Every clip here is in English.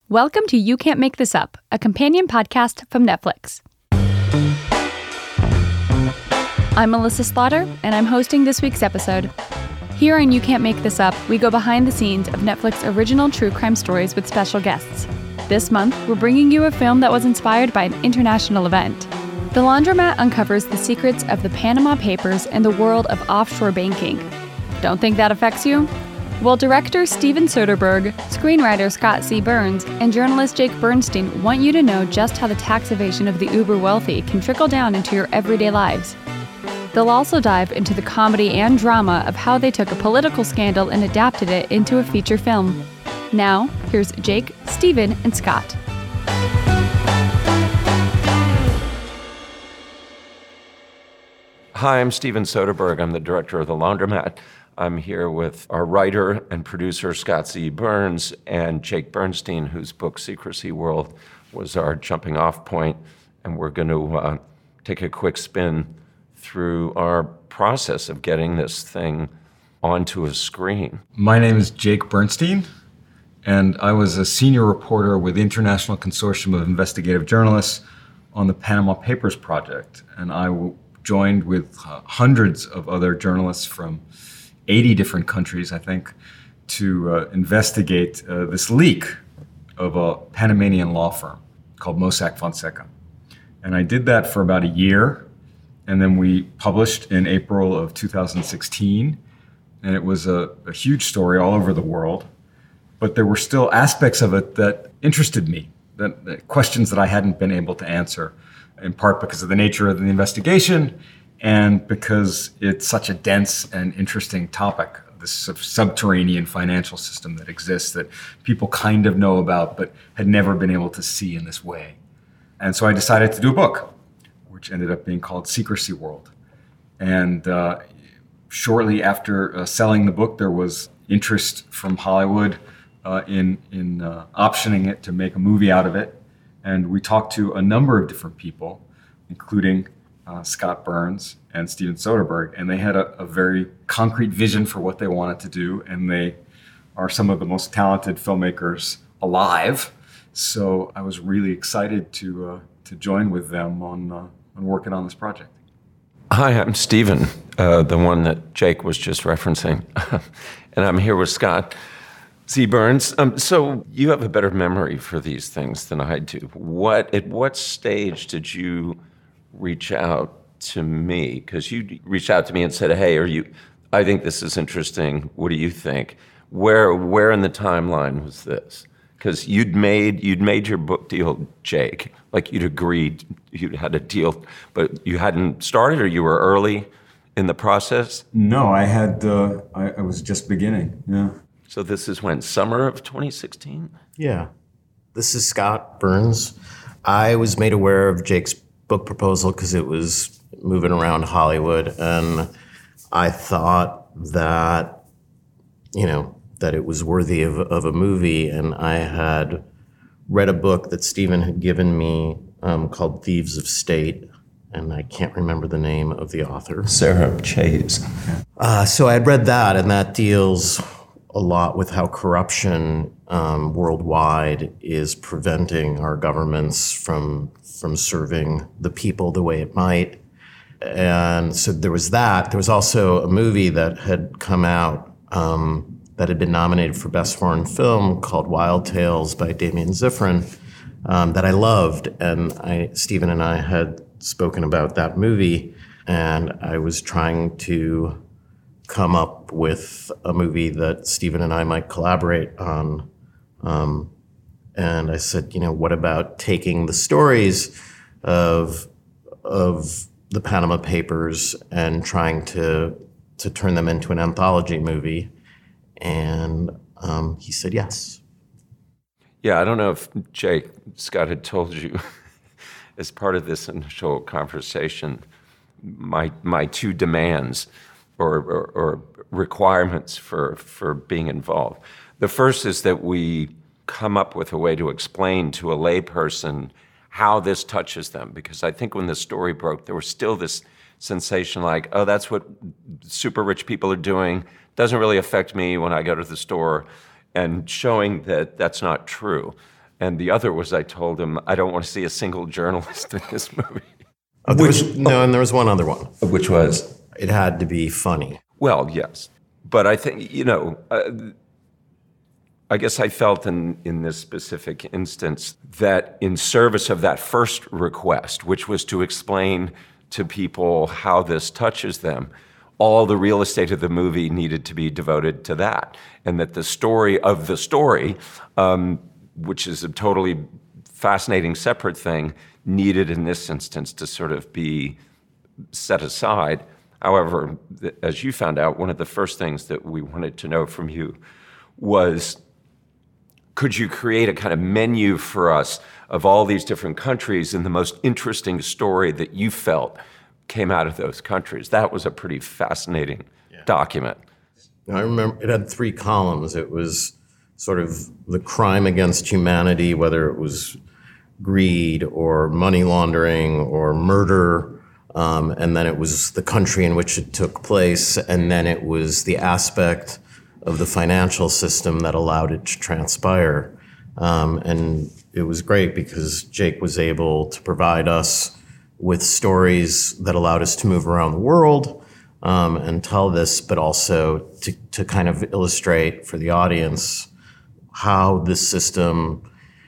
Welcome to You Can't Make This Up, a companion podcast from Netflix. I'm Melissa Slaughter, and I'm hosting this week's episode. Here on You Can't Make This Up, we go behind the scenes of Netflix original true crime stories with special guests. This month, we're bringing you a film that was inspired by an international event. The Laundromat uncovers the secrets of the Panama Papers and the world of offshore banking. Don't think that affects you? Well, director Steven Soderbergh, screenwriter Scott C. Burns, and journalist Jake Bernstein want you to know just how the tax evasion of the uber wealthy can trickle down into your everyday lives. They'll also dive into the comedy and drama of how they took a political scandal and adapted it into a feature film. Now, here's Jake, Steven, and Scott. Hi, I'm Steven Soderbergh. I'm the director of The Laundromat. I'm here with our writer and producer, Scott C. Burns, and Jake Bernstein, whose book, Secrecy World, was our jumping off point. And we're going to take a quick spin through our process of getting this thing onto a screen. My name is Jake Bernstein, and I was a senior reporter with the International Consortium of Investigative Journalists on the Panama Papers project. And I joined with hundreds of other journalists from 80 different countries, I think, to investigate this leak of a Panamanian law firm called Mossack Fonseca. And I did that for about a year, and then we published in April of 2016, and it was a huge story all over the world. But there were still aspects of it that interested me, that questions that I hadn't been able to answer, in part because of the nature of the investigation and because it's such a dense and interesting topic, this subterranean financial system that exists that people kind of know about but had never been able to see in this way. And so I decided to do a book, which ended up being called Secrecy World. And shortly after selling the book, there was interest from Hollywood in optioning it to make a movie out of it. And we talked to a number of different people, including Scott Burns and Steven Soderbergh, and they had a very concrete vision for what they wanted to do, and they are some of the most talented filmmakers alive. So I was really excited to join with them on working on this project. Hi, I'm Steven, the one that Jake was just referencing, and I'm here with Scott C. Burns. So you have a better memory for these things than I do. At what stage did you reach out to me? Because you reached out to me and said, "Hey, I think this is interesting. What do you think?" Where in the timeline was this? Because you'd made your book deal, Jake. Like you'd agreed, you had a deal, but you hadn't started, or you were early in the process? No, I had. I was just beginning. Yeah. So this is when? Summer of 2016? Yeah. This is Scott Burns. I was made aware of Jake's book proposal because it was moving around Hollywood, and I thought that, that it was worthy of a movie, and I had read a book that Steven had given me called Thieves of State, and I can't remember the name of the author. Sarah Chase. So I had read that, and that deals a lot with how corruption worldwide is preventing our governments from serving the people the way it might. And so there was that. There was also a movie that had come out that had been nominated for Best Foreign Film called Wild Tales by Damien Zifrin that I loved. And Steven and I had spoken about that movie, and I was trying to come up with a movie that Steven and I might collaborate on. And I said, what about taking the stories of the Panama Papers and trying to turn them into an anthology movie? And he said yes. Yeah, I don't know if Scott had told you as part of this initial conversation, my two demands or requirements for being involved. The first is that we come up with a way to explain to a layperson how this touches them, because I think when the story broke, there was still this sensation like, oh, that's what super rich people are doing. Doesn't really affect me when I go to the store, and showing that that's not true. And the other was I told him, I don't want to see a single journalist in this movie. And there was one other one. Which was? It had to be funny. Well, yes. But I think, I guess I felt in this specific instance that in service of that first request, which was to explain to people how this touches them, all the real estate of the movie needed to be devoted to that. And that the story of the story, which is a totally fascinating separate thing, needed in this instance to sort of be set aside. However, as you found out, one of the first things that we wanted to know from you was, could you create a kind of menu for us of all these different countries and the most interesting story that you felt came out of those countries? That was a pretty fascinating document. I remember it had 3 columns. It was sort of the crime against humanity, whether it was greed or money laundering or murder, and then it was the country in which it took place, and then it was the aspect of the financial system that allowed it to transpire. And it was great because Jake was able to provide us with stories that allowed us to move around the world and tell this, but also to kind of illustrate for the audience how this system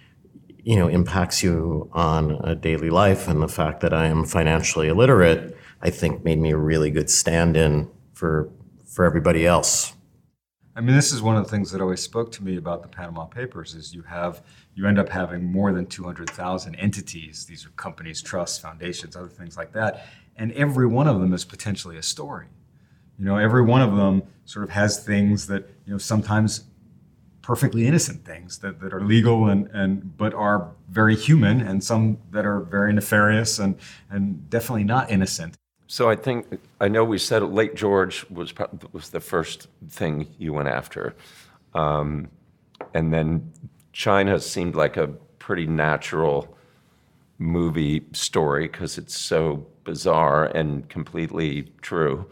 impacts you on a daily life. And the fact that I am financially illiterate, I think, made me a really good stand-in for everybody else. I mean, this is one of the things that always spoke to me about the Panama Papers is you end up having more than 200,000 entities. These are companies, trusts, foundations, other things like that. And every one of them is potentially a story. Every one of them sort of has things that, sometimes perfectly innocent things that are legal but are very human, and some that are very nefarious and definitely not innocent. So I know we said Lake George was the first thing you went after. And then China seemed like a pretty natural movie story because it's so bizarre and completely true.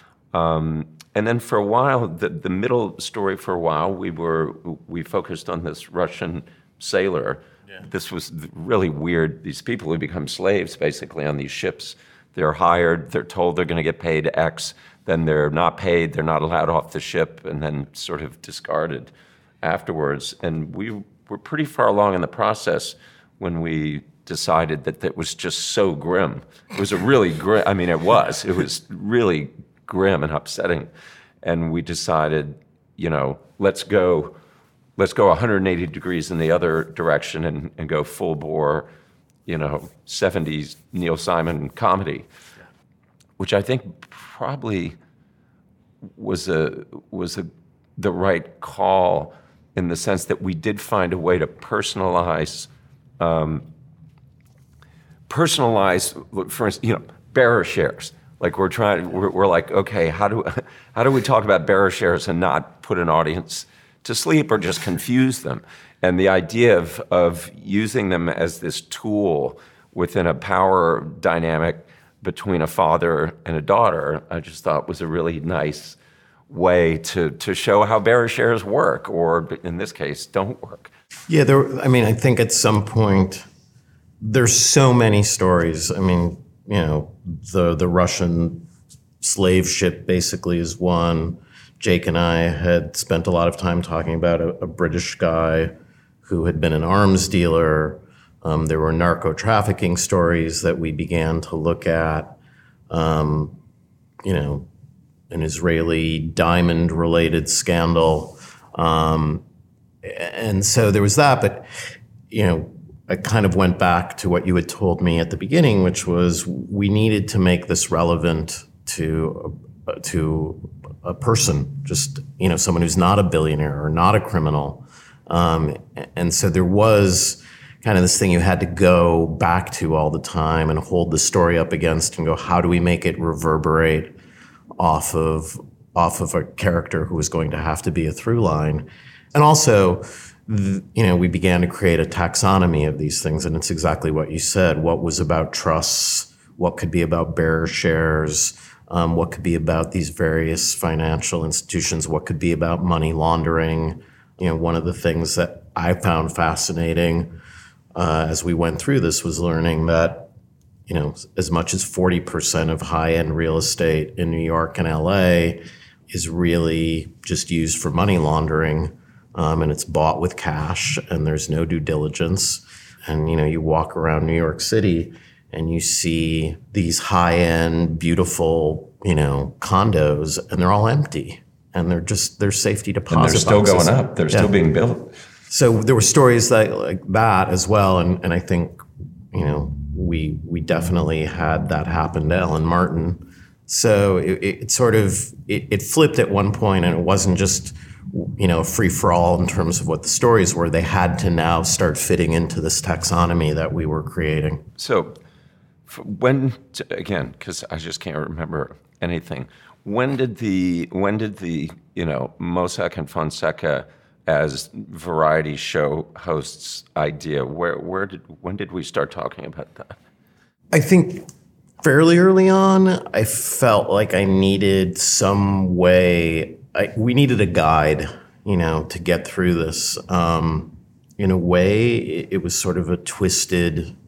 And then for a while, the middle story for a while, we focused on this Russian sailor. Yeah. This was really weird. These people who become slaves basically on these ships. They're hired, they're told they're going to get paid X, then they're not paid, they're not allowed off the ship, and then sort of discarded afterwards. And we were pretty far along in the process when we decided that was just so grim. It was a really grim, it was really grim and upsetting. And we decided, let's go 180 degrees in the other direction and go full bore, 70s Neil Simon comedy, which I think probably was the right call in the sense that we did find a way to personalize, for instance, bearer shares. Like we're like, okay, how do we talk about bearer shares and not put an audience to sleep or just confuse them? And the idea of using them as this tool within a power dynamic between a father and a daughter, I just thought was a really nice way to show how bearer shares work, or in this case, don't work. Yeah, I think at some point, there's so many stories. The Russian slave ship basically is one. Jake and I had spent a lot of time talking about a British guy who had been an arms dealer. There were narco trafficking stories that we began to look at. An Israeli diamond-related scandal. And so there was that, but, I kind of went back to what you had told me at the beginning, which was we needed to make this relevant to a person, just, someone who's not a billionaire or not a criminal. And so there was kind of this thing you had to go back to all the time and hold the story up against and go, how do we make it reverberate off of a character who was going to have to be a through line? And also, we began to create a taxonomy of these things, and it's exactly what you said. What was about trusts? What could be about bearer shares? What could be about these various financial institutions? What could be about money laundering? One of the things that I found fascinating as we went through this was learning that, as much as 40% of high-end real estate in New York and LA is really just used for money laundering, and it's bought with cash, and there's no due diligence. And, you walk around New York City and you see these high-end, beautiful, condos, and they're all empty. And they're safety deposit And they're still boxes. going up. They're still being built. So there were stories like that as well. And I think, we definitely had that happen to Ellen Martin. So it sort of flipped at one point, and it wasn't just, a free-for-all in terms of what the stories were. They had to now start fitting into this taxonomy that we were creating. So when, again, because I just can't remember anything, when did the Mossack and Fonseca as variety show hosts idea, when did we start talking about that? I think fairly early on, I felt like I needed some way. We needed a guide, to get through this. In a way, it was sort of a twisted,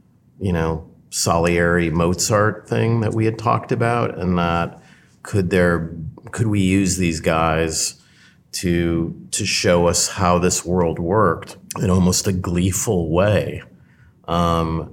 Salieri Mozart thing that we had talked about, and that could we use these guys to show us how this world worked in almost a gleeful way. And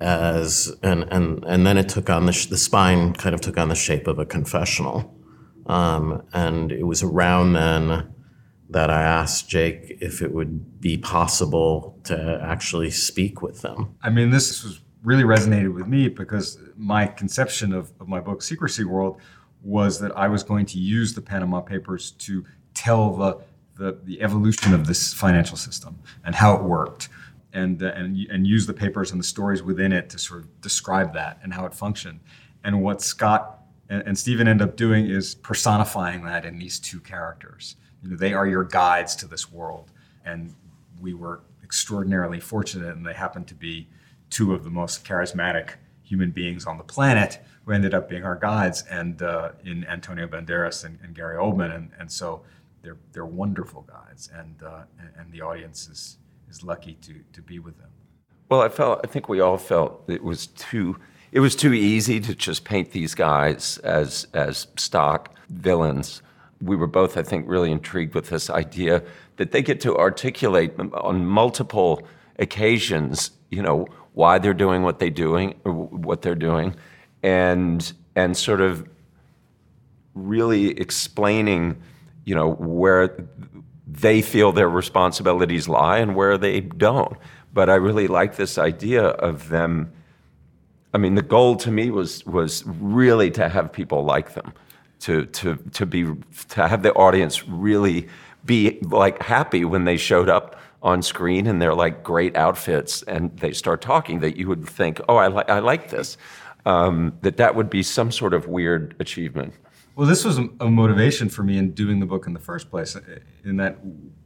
then it took on the spine kind of took on the shape of a confessional. And it was around then that I asked Jake if it would be possible to actually speak with them. I mean, this was really resonated with me because my conception of my book, Secrecy World, was that I was going to use the Panama Papers to tell the evolution of this financial system and how it worked, and use the papers and the stories within it to sort of describe that and how it functioned. And what Scott and Stephen end up doing is personifying that in these two characters. They are your guides to this world, and we were extraordinarily fortunate, and they happened to be two of the most charismatic human beings on the planet who ended up being our guides, and in Antonio Banderas and Gary Oldman, and so they're wonderful guides, and the audience is lucky to be with them. Well, I think we all felt it was too easy to just paint these guys as stock villains. We were both, I think, really intrigued with this idea that they get to articulate on multiple occasions, why they're doing what they're doing, and sort of really explaining, where they feel their responsibilities lie and where they don't. But I really like this idea of them. I mean, the goal to me was really to have people like them, to have the audience really be like happy when they showed up on screen and they're like great outfits and they start talking, that you would think, oh, I like this, that would be some sort of weird achievement. Well, this was a motivation for me in doing the book in the first place, in that,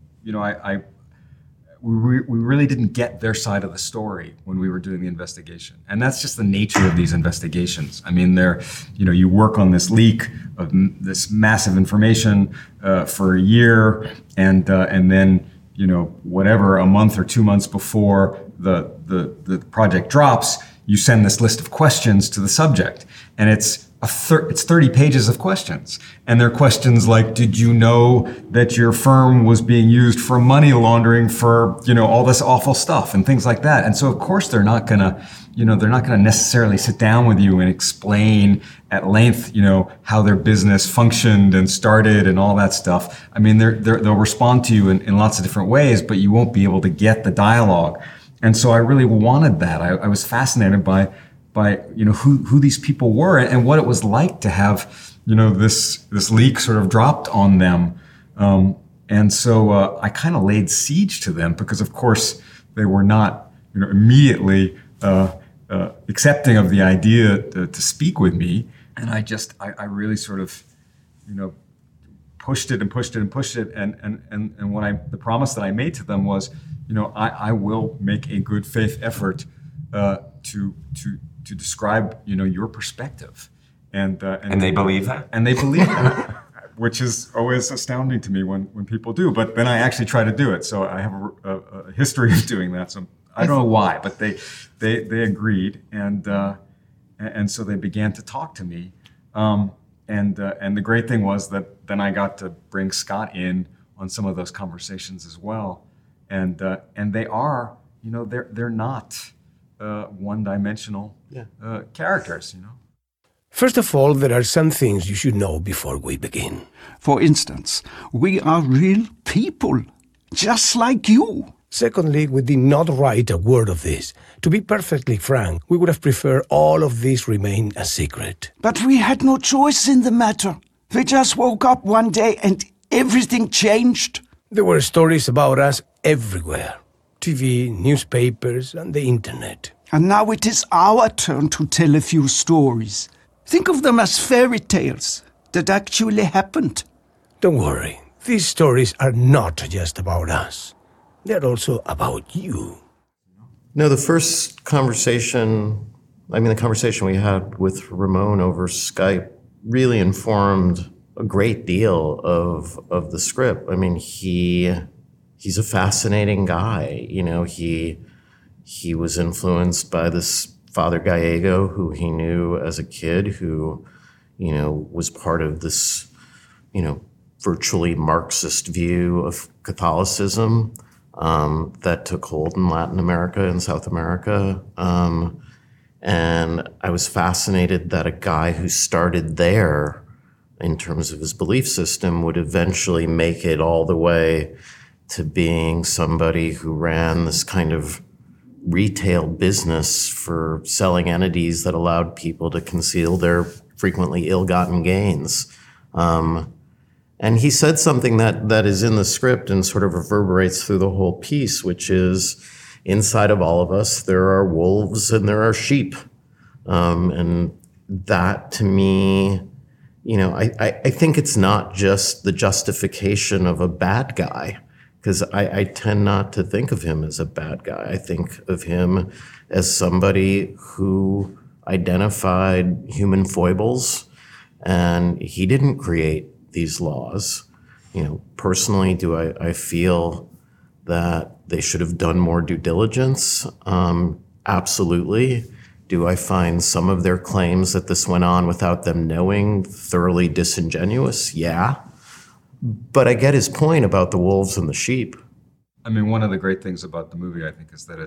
we really didn't get their side of the story when we were doing the investigation. And that's just the nature of these investigations. I mean, you work on this leak of this massive information for a year, and then, whatever, a month or 2 months before the project drops, you send this list of questions to the subject. And it's 30 pages of questions. And they're questions like, did you know that your firm was being used for money laundering for, all this awful stuff and things like that. And so of course they're not gonna necessarily sit down with you and explain at length, how their business functioned and started and all that stuff. I mean, they'll respond to you in lots of different ways, but you won't be able to get the dialogue. And so I really wanted that. I was fascinated by who these people were and what it was like to have this leak sort of dropped on them, and so I kind of laid siege to them because of course they were not immediately accepting of the idea to speak with me, and I really sort of pushed it and pushed it and pushed it, and the promise that I made to them was I will make a good faith effort to describe, your perspective, and they believe that, and they believe that. which is always astounding to me when people do. But then I actually try to do it. So I have a history of doing that. So I don't know why, but they agreed, and so they began to talk to me. And the great thing was that then I got to bring Scott in on some of those conversations as well. And they are, they're not one-dimensional characters, First of all, there are some things you should know before we begin. For instance, we are real people, just like you. Secondly, we did not write a word of this. To be perfectly frank, we would have preferred all of this remain a secret. But we had no choice in the matter. We just woke up one day and everything changed. There were stories about us everywhere. TV, newspapers, and the internet. And now it is our turn to tell a few stories. Think of them as fairy tales that actually happened. Don't worry, these stories are not just about us. They're also about you. No, the first conversation, the conversation we had with Ramon over Skype really informed a great deal of the script. He's a fascinating guy. He was influenced by this Father Gallego, who he knew as a kid, who, was part of this, virtually Marxist view of Catholicism that took hold in Latin America and South America. And I was fascinated that a guy who started there in terms of his belief system would eventually make it all the way to being somebody who ran this kind of retail business for selling entities that allowed people to conceal their frequently ill-gotten gains. And he said something that is in the script and sort of reverberates through the whole piece, which is inside of all of us, there are wolves and there are sheep. And that to me, I think it's not just the justification of a bad guy, because I tend not to think of him as a bad guy. I think of him as somebody who identified human foibles, and he didn't create these laws. Personally, do I feel that they should have done more due diligence? Absolutely. Do I find some of their claims that this went on without them knowing thoroughly disingenuous? Yeah. But I get his point about the wolves and the sheep. One of the great things about the movie, I think, is that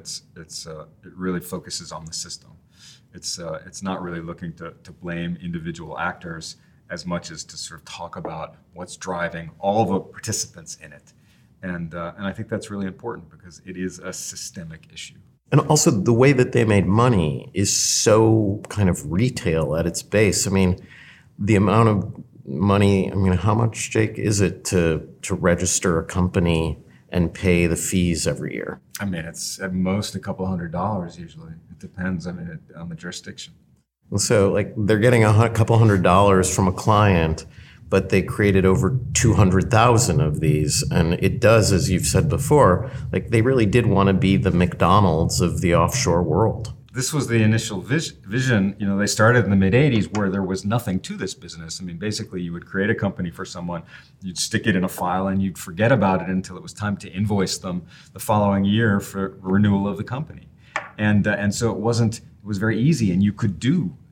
it really focuses on the system. It's not really looking to blame individual actors as much as to sort of talk about what's driving all the participants in it. And I think that's really important because it is a systemic issue. And also the way that they made money is so kind of retail at its base. The amount of money, how much, Jake, is it to register a company and pay the fees every year? It's at most a couple $100 usually. It depends on the jurisdiction. So they're getting a couple $100 from a client, but they created over 200,000 of these. And it does, as you've said before, they really did want to be the McDonald's of the offshore world. This was the initial vision. They started in the mid-'80s where there was nothing to this business. Basically, you would create a company for someone, you'd stick it in a file, and you'd forget about it until it was time to invoice them the following year for renewal of the company. And so it was very easy, and you could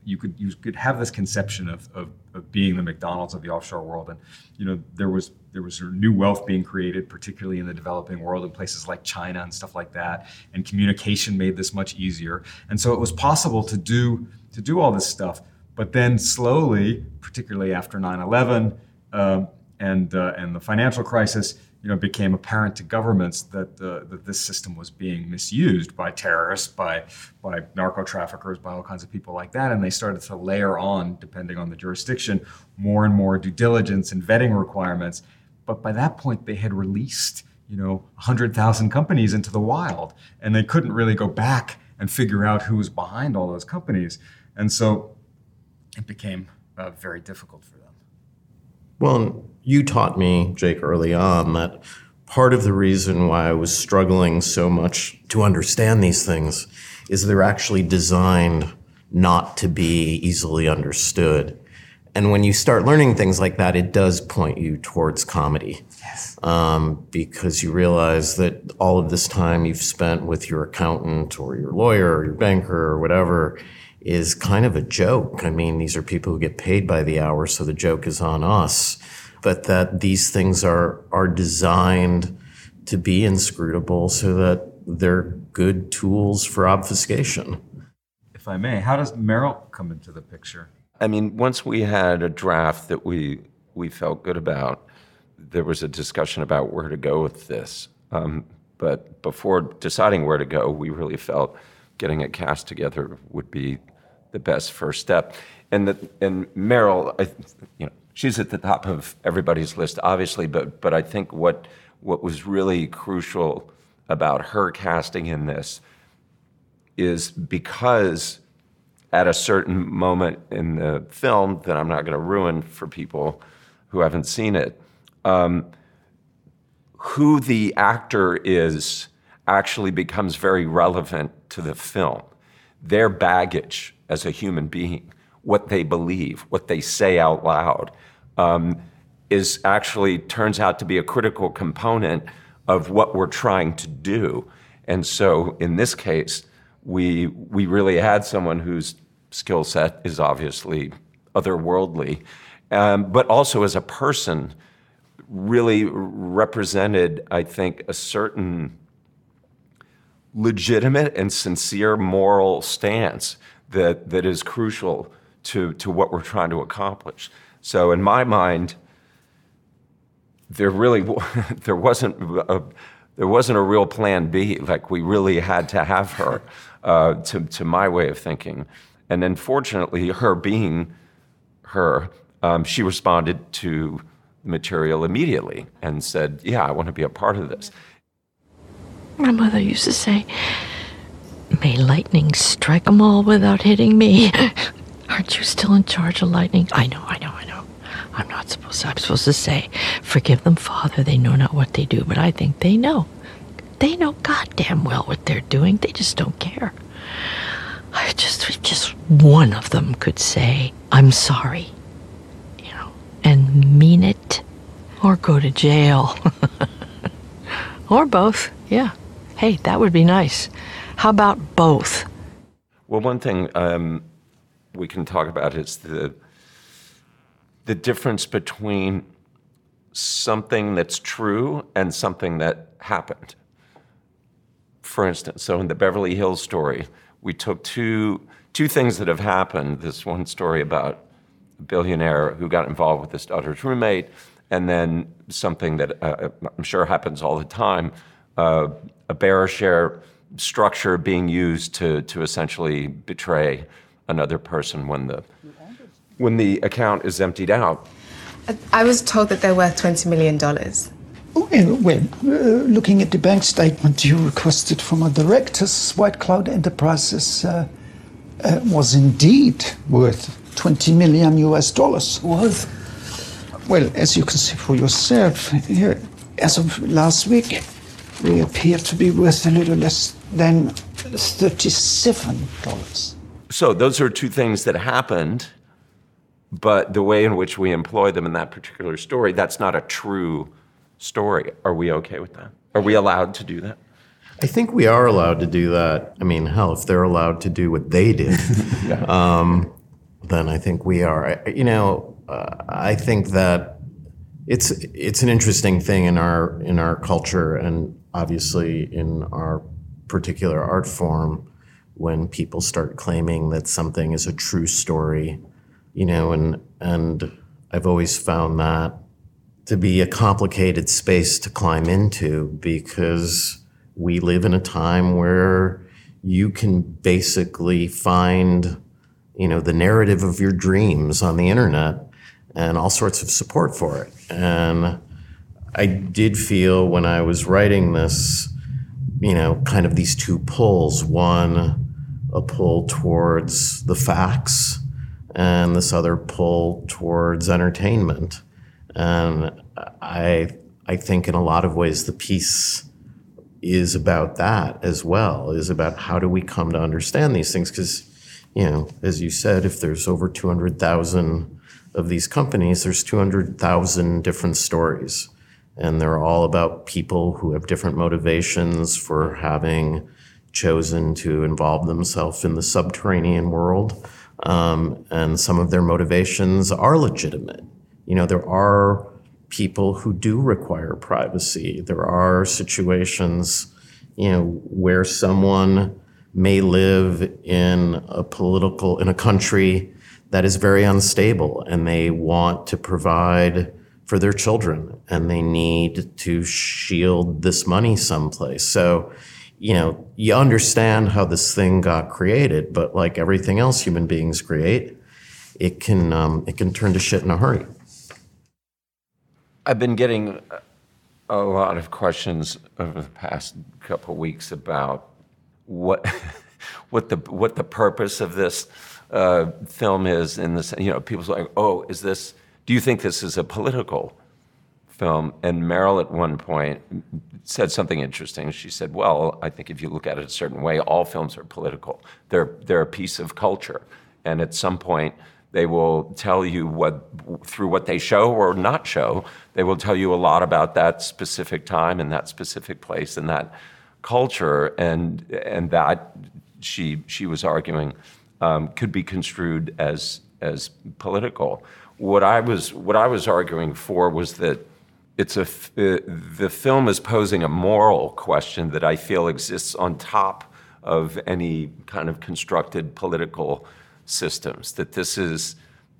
have this conception of being the McDonald's of the offshore world. And there was new wealth being created, particularly in the developing world, in places like China and stuff like that. And communication made this much easier. And so it was possible to do all this stuff. But then slowly, particularly after 9/11 and the financial crisis, it became apparent to governments that this system was being misused by terrorists, by narco traffickers, by all kinds of people like that. And they started to layer on, depending on the jurisdiction, more and more due diligence and vetting requirements. But by that point, they had released, 100,000 companies into the wild, and they couldn't really go back and figure out who was behind all those companies. And so it became very difficult for them. Well, you taught me, Jake, early on that part of the reason why I was struggling so much to understand these things is they're actually designed not to be easily understood. And when you start learning things like that, it does point you towards comedy. Yes. Because you realize that all of this time you've spent with your accountant or your lawyer or your banker or whatever is kind of a joke. I mean, these are people who get paid by the hour, so the joke is on us. But that these things are designed to be inscrutable so that they're good tools for obfuscation. If I may, how does Meryl come into the picture? I mean, once we had a draft that we felt good about, there was a discussion about where to go with this. But before deciding where to go, we really felt getting a cast together would be the best first step. And Meryl, she's at the top of everybody's list, obviously, but I think what was really crucial about her casting in this is because at a certain moment in the film that I'm not going to ruin for people who haven't seen it, who the actor is actually becomes very relevant to the film. Their baggage as a human being, what they believe, what they say out loud, is actually turns out to be a critical component of what we're trying to do. And so in this case, we really had someone whose skill set is obviously otherworldly, but also as a person really represented, I think, a certain legitimate and sincere moral stance that is crucial to what we're trying to accomplish. So in my mind, there wasn't a real plan B. Like, we really had to have her, to my way of thinking. And then fortunately, her being her, she responded to the material immediately and said, yeah, I want to be a part of this. My mother used to say, may lightning strike them all without hitting me. Aren't you still in charge of lightning? I know. I'm supposed to say, forgive them, Father, they know not what they do. But I think they know. They know goddamn well what they're doing. They just don't care. Just one of them could say, I'm sorry, and mean it, or go to jail. Or both, yeah. Hey, that would be nice. How about both? Well, one thing we can talk about is the difference between something that's true and something that happened. For instance, so in the Beverly Hills story, we took two things that have happened. This one story about a billionaire who got involved with his daughter's roommate, and then something that I'm sure happens all the time, a bearer share structure being used to essentially betray another person when the account is emptied out. I was told that they're worth $20 million. Looking at the bank statement you requested from our directors, White Cloud Enterprises was indeed worth $20 million. Was? Well, as you can see for yourself, here, as of last week, we appear to be worth a little less than $37. So those are two things that happened, but the way in which we employ them in that particular story, that's not a true story. Are we okay with that? Are we allowed to do that? I think we are allowed to do that. I mean, hell, if they're allowed to do what they did, then I think we are. I think that it's an interesting thing in our culture, and obviously in our particular art form, when people start claiming that something is a true story, and I've always found that to be a complicated space to climb into, because we live in a time where you can basically find, the narrative of your dreams on the internet and all sorts of support for it. And I did feel when I was writing this, kind of these two pulls. One, a pull towards the facts, and this other pull towards entertainment. And I think in a lot of ways the piece is about that as well, is about how do we come to understand these things? Because, as you said, if there's over 200,000 of these companies, there's 200,000 different stories. And they're all about people who have different motivations for having chosen to involve themselves in the subterranean world. And some of their motivations are legitimate. You know, there are people who do require privacy. There are situations, you know, where someone may live in a country that is very unstable, and they want to provide for their children, and they need to shield this money someplace. So, you know, you understand how this thing got created, but like everything else human beings create, it can turn to shit in a hurry. I've been getting a lot of questions over the past couple of weeks about what the purpose of this film is. In this, you know, people's like, oh, do you think this is a political film? And Meryl at one point said something interesting. She said, well, I think if you look at it a certain way, all films are political. They're a piece of culture. And at some point, they will tell you through what they show or not show, they will tell you a lot about that specific time and that specific place and that culture, and that she was arguing could be construed as political. What I was arguing for was that the film is posing a moral question that I feel exists on top of any kind of constructed political systems. That this is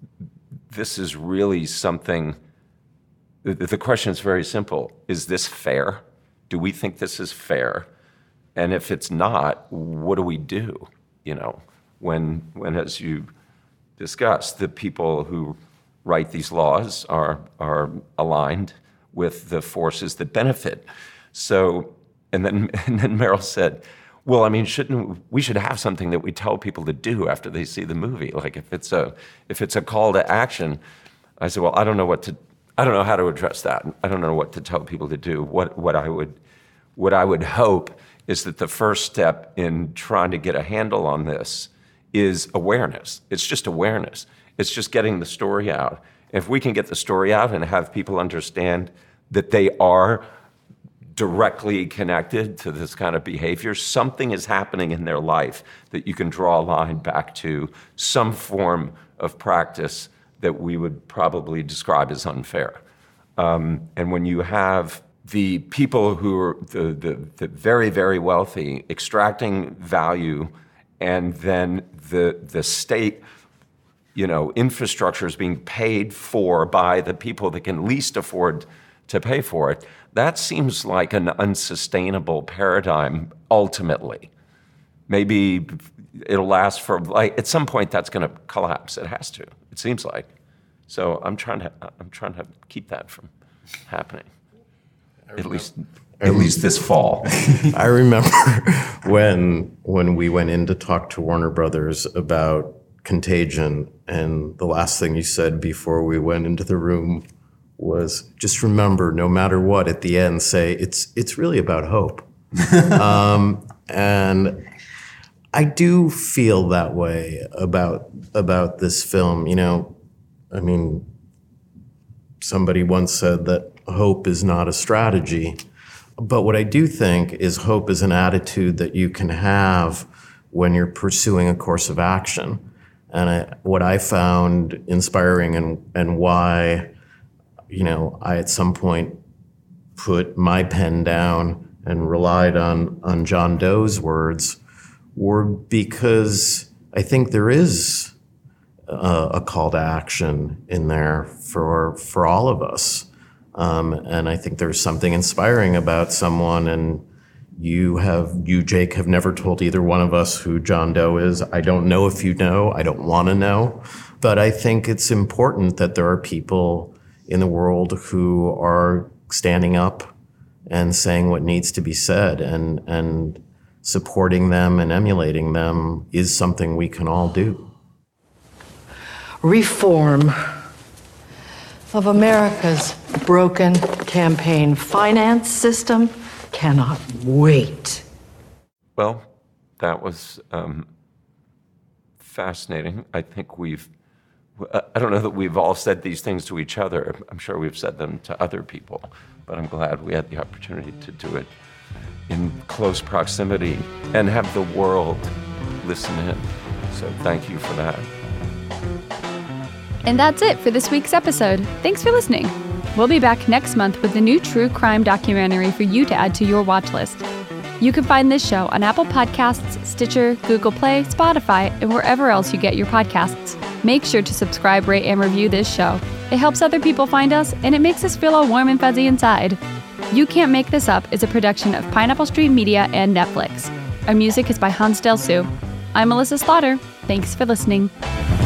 really something. The question is very simple: is this fair? Do we think this is fair? And if it's not, what do we do? You know, when as you discussed, the people who write these laws are aligned with the forces that benefit. So, and then Meryl said, well, I mean, we should have something that we tell people to do after they see the movie. Like if it's a call to action. I said, well, I don't know how to address that. I don't know what to tell people to do. What I would hope is that the first step in trying to get a handle on this is awareness. It's just awareness. It's just getting the story out. If we can get the story out and have people understand that they are directly connected to this kind of behavior, something is happening in their life that you can draw a line back to some form of practice that we would probably describe as unfair. And when you have the people who are the very, very wealthy extracting value, and then the state, you know, infrastructure is being paid for by the people that can least afford to pay for it, that seems like an unsustainable paradigm ultimately. Maybe it'll last for, like, at some point that's going to collapse. It has to, it seems like. So I'm trying to keep that from happening. At least this fall. I remember when we went in to talk to Warner Brothers about Contagion, and the last thing you said before we went into the room was, just remember, no matter what, at the end, say, it's really about hope. And I do feel that way about this film. You know, I mean, somebody once said that hope is not a strategy. But what I do think is hope is an attitude that you can have when you're pursuing a course of action. And what I found inspiring and why, you know, I at some point put my pen down and relied on John Doe's words were because I think there is a call to action in there for all of us. And I think there's something inspiring about someone, and you, Jake, have never told either one of us who John Doe is. I don't know if you know. I don't want to know. But I think it's important that there are people in the world who are standing up and saying what needs to be said, and supporting them and emulating them is something we can all do. Reform of America's broken campaign finance system cannot wait. Well, that was fascinating. I think we've I don't know that we've all said these things to each other. I'm sure we've said them to other people, but I'm glad we had the opportunity to do it in close proximity and have the world listen in. So thank you for that. And that's it for this week's episode. Thanks for listening. We'll be back next month with a new true crime documentary for you to add to your watch list. You can find this show on Apple Podcasts, Stitcher, Google Play, Spotify, and wherever else you get your podcasts. Make sure to subscribe, rate, and review this show. It helps other people find us, and it makes us feel all warm and fuzzy inside. You Can't Make This Up is a production of Pineapple Street Media and Netflix. Our music is by Hans Del Su. I'm Melissa Slaughter. Thanks for listening.